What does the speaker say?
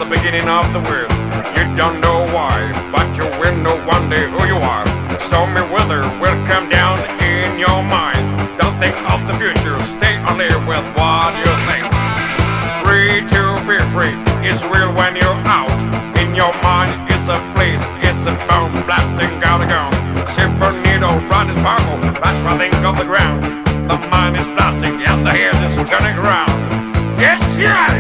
beginning of the world. You don't know why, but you will know one day who you are. Stormy weather will come down in your mind. Don't think of the future, stay only with what you think. Free to be free is real when you're out. In your mind is a place, it's a bomb blasting out a gun. Silver needle, run is sparkle, that's running off the ground. The mind is blasting and the head is turning around. Yes, yes!